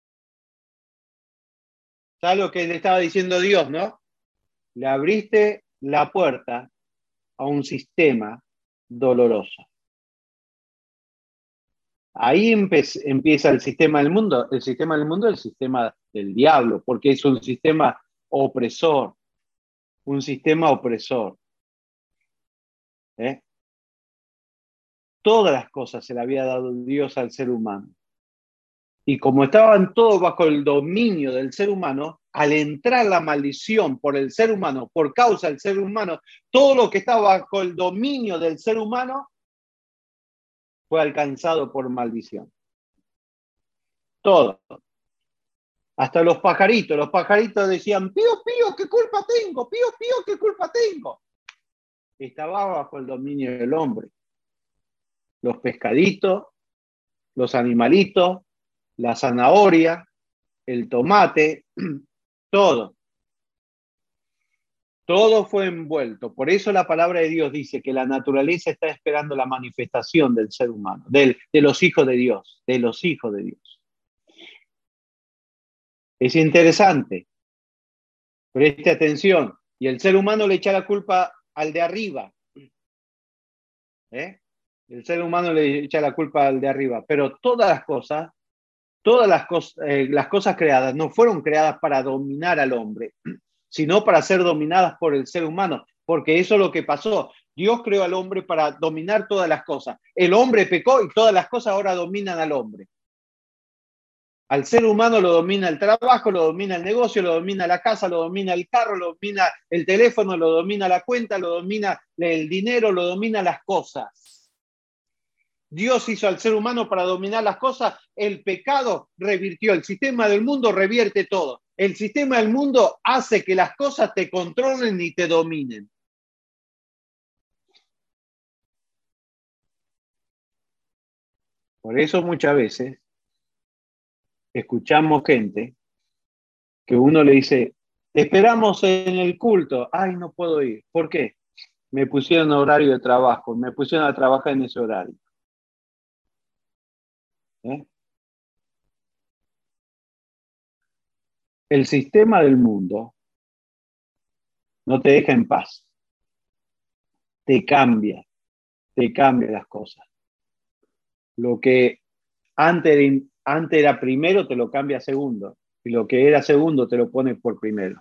¿Sabes lo que le estaba diciendo Dios, no? Le abriste la puerta a un sistema doloroso. Ahí empieza el sistema del mundo. El sistema del mundo es el sistema del diablo, porque es un sistema opresor. Un sistema opresor. ¿Eh? Todas las cosas se le había dado Dios al ser humano. Y como estaban todos bajo el dominio del ser humano, al entrar la maldición por el ser humano, por causa del ser humano, todo lo que estaba bajo el dominio del ser humano fue alcanzado por maldición. Todo. Hasta los pajaritos. Los pajaritos decían, pío, pío, ¿qué culpa tengo? Pío, pío, ¿qué culpa tengo? Estaba bajo el dominio del hombre. Los pescaditos, los animalitos, la zanahoria, el tomate, todo. Todo fue envuelto. Por eso la palabra de Dios dice que la naturaleza está esperando la manifestación del ser humano, del, de los hijos de Dios, de los hijos de Dios. Es interesante. Preste atención. Y el ser humano le echa la culpa al de arriba. ¿Eh? El ser humano le echa la culpa al de arriba. Pero todas las cosas, todas las, cos eh, las cosas creadas no fueron creadas para dominar al hombre, sino para ser dominadas por el ser humano, porque eso es lo que pasó. Dios creó al hombre para dominar todas las cosas. El hombre pecó y todas las cosas ahora dominan al hombre. Al ser humano lo domina el trabajo, lo domina el negocio, lo domina la casa, lo domina el carro, lo domina el teléfono, lo domina la cuenta, lo domina el dinero, lo domina las cosas. Dios hizo al ser humano para dominar las cosas. El pecado revirtió. El sistema del mundo revierte todo. El sistema del mundo hace que las cosas te controlen y te dominen. Por eso muchas veces escuchamos gente que uno le dice, te esperamos en el culto. Ay, no puedo ir. ¿Por qué? Me pusieron horario de trabajo. Me pusieron a trabajar en ese horario. ¿Eh? El sistema del mundo no te deja en paz. Te cambia. Te cambia las cosas. Lo que antes, antes era primero, te lo cambia a segundo. Y lo que era segundo, te lo pone por primero.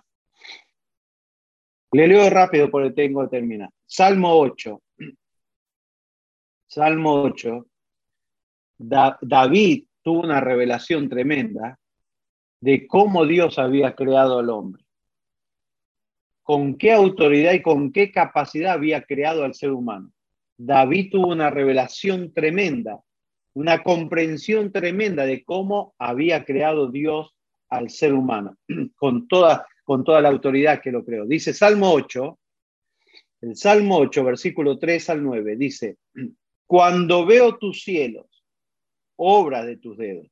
Le leo rápido porque tengo que terminar. Salmo ocho. Salmo ocho. Da, David tuvo una revelación tremenda de cómo Dios había creado al hombre, con qué autoridad y con qué capacidad había creado al ser humano. David tuvo una revelación tremenda, una comprensión tremenda de cómo había creado Dios al ser humano, con toda, con toda la autoridad que lo creó. Dice Salmo ocho, el Salmo ocho, versículo tres al nueve, dice: cuando veo tus cielos, obra de tus dedos.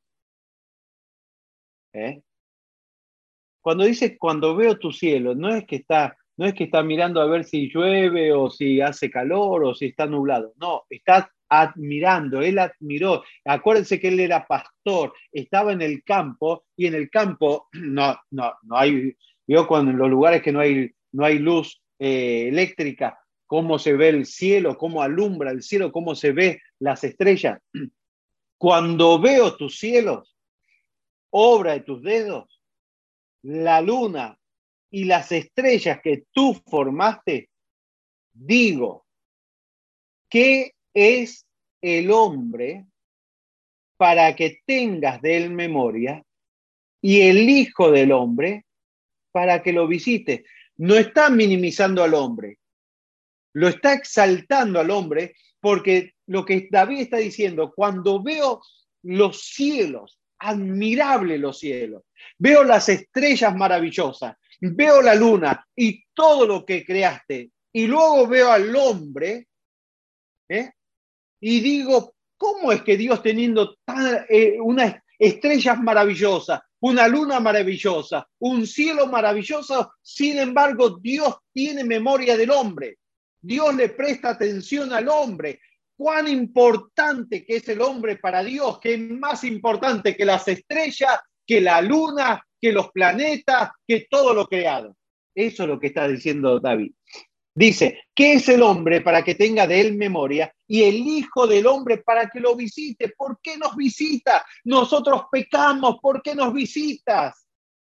¿Eh? Cuando dice cuando veo tus cielos, no es que está, no es que está mirando a ver si llueve o si hace calor o si está nublado. No, está admirando, él admiró. Acuérdense que él era pastor, estaba en el campo y en el campo no, no, no hay, vio cuando en los lugares que no hay, no hay luz eh, eléctrica, cómo se ve el cielo, cómo alumbra el cielo, cómo se ve las estrellas. Cuando veo tus cielos, obra de tus dedos, la luna y las estrellas que tú formaste, digo, ¿qué es el hombre para que tengas de él memoria y el hijo del hombre para que lo visites? No está minimizando al hombre, lo está exaltando al hombre, porque lo que David está diciendo, cuando veo los cielos, admirable los cielos, veo las estrellas maravillosas, veo la luna y todo lo que creaste, y luego veo al hombre, ¿eh? Y digo, ¿cómo es que Dios, teniendo tan, eh, unas estrellas maravillosas, una luna maravillosa, un cielo maravilloso, sin embargo Dios tiene memoria del hombre? Dios le presta atención al hombre. Cuán importante que es el hombre para Dios, que es más importante que las estrellas, que la luna, que los planetas, que todo lo creado. Eso es lo que está diciendo David. Dice, ¿qué es el hombre para que tenga de él memoria y el hijo del hombre para que lo visite? ¿Por qué nos visita? Nosotros pecamos, ¿por qué nos visitas?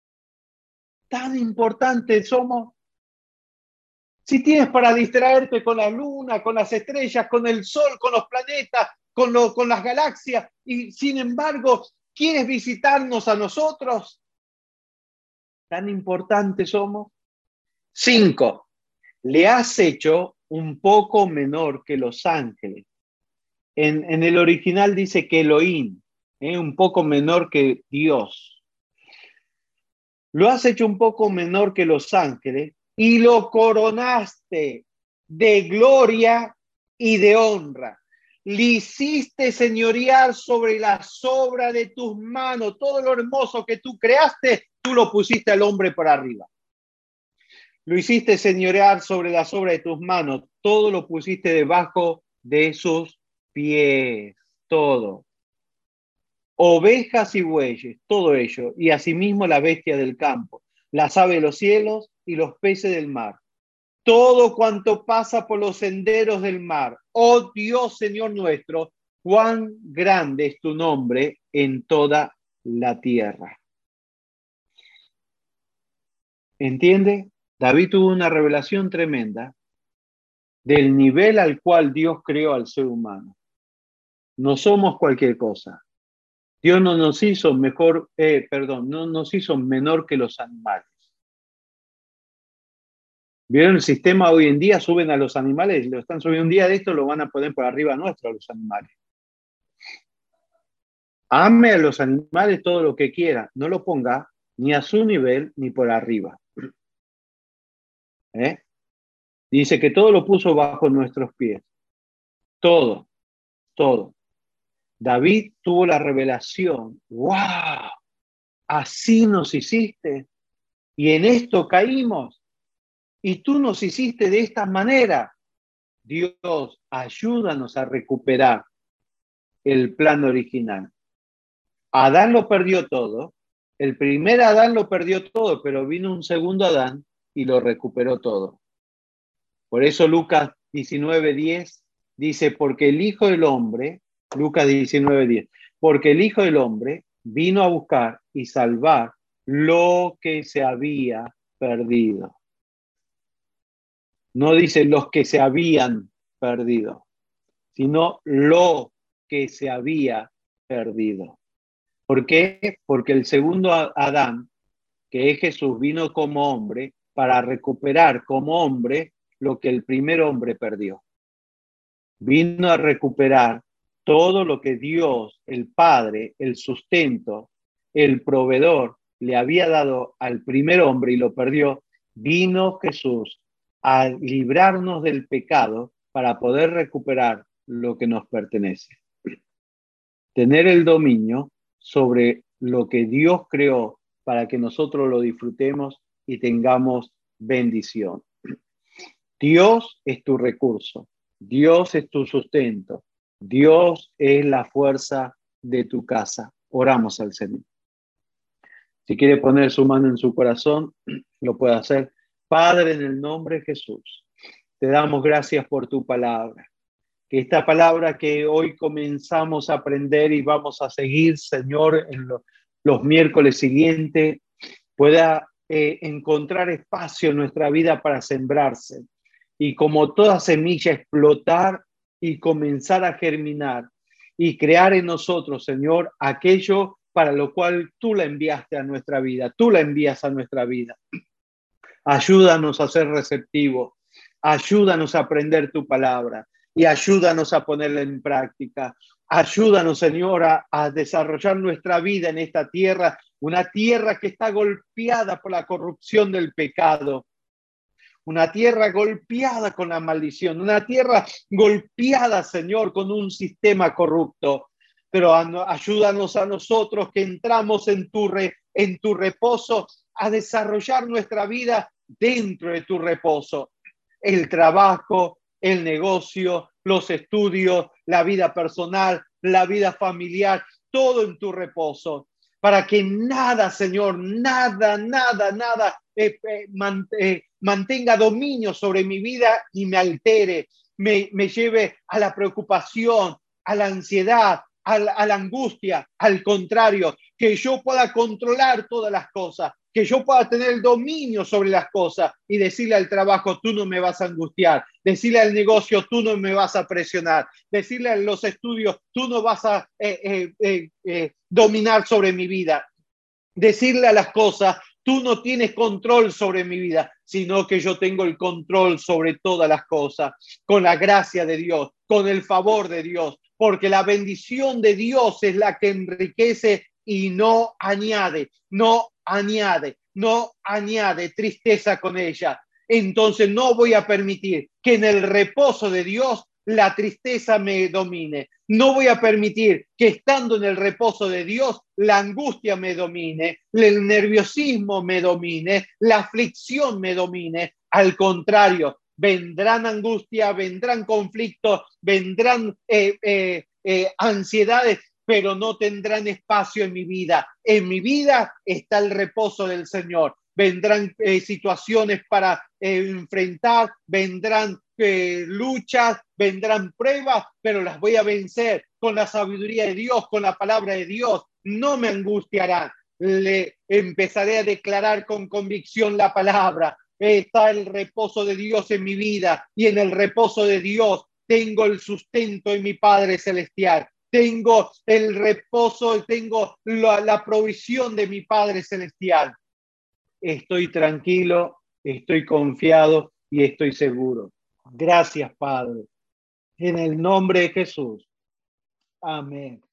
Tan importantes somos. Si tienes para distraerte con la luna, con las estrellas, con el sol, con los planetas, con, lo, con las galaxias, y sin embargo quieres visitarnos a nosotros, tan importantes somos. Cinco, le has hecho un poco menor que los ángeles. En, en el original dice que Elohim, ¿eh? Un poco menor que Dios. Lo has hecho un poco menor que los ángeles y lo coronaste de gloria y de honra. Le hiciste señorear sobre las obras de tus manos. Todo lo hermoso que tú creaste, tú lo pusiste al hombre por arriba. Lo hiciste señorear sobre las obras de tus manos. Todo lo pusiste debajo de sus pies. Todo. Ovejas y bueyes, todo ello, y asimismo la bestia del campo, las aves de los cielos y los peces del mar. Todo cuanto pasa por los senderos del mar. Oh Dios, Señor nuestro, cuán grande es tu nombre en toda la tierra. ¿Entiende? David tuvo una revelación tremenda del nivel al cual Dios creó al ser humano. No somos cualquier cosa. Dios no nos hizo mejor, eh, perdón, no nos hizo menor que los animales. ¿Vieron el sistema hoy en día? Suben a los animales, lo están subiendo un día de esto, lo van a poner por arriba nuestro a los animales. Ame a los animales todo lo que quiera, no lo ponga ni a su nivel ni por arriba. ¿Eh? Dice que todo lo puso bajo nuestros pies. Todo, todo. David tuvo la revelación. ¡Wow! Así nos hiciste. Y en esto caímos. Y tú nos hiciste de esta manera. Dios, ayúdanos a recuperar el plan original. Adán lo perdió todo. El primer Adán lo perdió todo, pero vino un segundo Adán y lo recuperó todo. Por eso Lucas diecinueve diez dice, porque el Hijo del Hombre, Lucas diecinueve diez, porque el Hijo del Hombre vino a buscar y salvar lo que se había perdido. No dice los que se habían perdido, sino lo que se había perdido. ¿Por qué? Porque el segundo Adán, que es Jesús, vino como hombre para recuperar como hombre lo que el primer hombre perdió. Vino a recuperar todo lo que Dios, el Padre, el sustento, el proveedor, le había dado al primer hombre y lo perdió. Vino Jesús a librarnos del pecado para poder recuperar lo que nos pertenece. Tener el dominio sobre lo que Dios creó para que nosotros lo disfrutemos y tengamos bendición. Dios es tu recurso, Dios es tu sustento, Dios es la fuerza de tu casa. Oramos al Señor. Si quiere poner su mano en su corazón, lo puede hacer. Padre, en el nombre de Jesús, te damos gracias por tu palabra. Que esta palabra que hoy comenzamos a aprender y vamos a seguir, Señor, en lo, los miércoles siguientes, pueda eh, encontrar espacio en nuestra vida para sembrarse. Y como toda semilla, explotar y comenzar a germinar y crear en nosotros, Señor, aquello para lo cual tú la enviaste a nuestra vida, tú la envías a nuestra vida. Ayúdanos a ser receptivos, ayúdanos a aprender tu palabra y ayúdanos a ponerla en práctica. Ayúdanos, Señor, a, a desarrollar nuestra vida en esta tierra, una tierra que está golpeada por la corrupción del pecado, una tierra golpeada con la maldición, una tierra golpeada, Señor, con un sistema corrupto. Pero ayúdanos a nosotros que entramos en tu, re, en tu reposo a desarrollar nuestra vida dentro de tu reposo. El trabajo, el negocio, los estudios, la vida personal, la vida familiar, todo en tu reposo. Para que nada, Señor, nada, nada, nada eh, eh, man, eh, mantenga dominio sobre mi vida y me altere, me, me lleve a la preocupación, a la ansiedad, a la, a la angustia. Al contrario, que yo pueda controlar todas las cosas, que yo pueda tener el dominio sobre las cosas y decirle al trabajo, tú no me vas a angustiar, decirle al negocio, tú no me vas a presionar, decirle a los estudios, tú no vas a eh, eh, eh, eh, dominar sobre mi vida, decirle a las cosas, tú no tienes control sobre mi vida, sino que yo tengo el control sobre todas las cosas, con la gracia de Dios, con el favor de Dios, porque la bendición de Dios es la que enriquece y no añade, no añade, no añade tristeza con ella. Entonces no voy a permitir que en el reposo de Dios la tristeza me domine. No voy a permitir que estando en el reposo de Dios la angustia me domine, el nerviosismo me domine, la aflicción me domine. Al contrario, vendrán angustia, vendrán conflictos, vendrán eh, eh, eh, ansiedades, pero no tendrán espacio en mi vida. En mi vida está el reposo del Señor. Vendrán eh, situaciones para eh, enfrentar, vendrán eh, luchas, vendrán pruebas, pero las voy a vencer con la sabiduría de Dios, con la palabra de Dios. No me angustiarán. Le empezaré a declarar con convicción la palabra. Está el reposo de Dios en mi vida y en el reposo de Dios tengo el sustento en mi Padre Celestial. Tengo el reposo y tengo la, la provisión de mi Padre Celestial. Estoy tranquilo, estoy confiado y estoy seguro. Gracias, Padre. En el nombre de Jesús. Amén.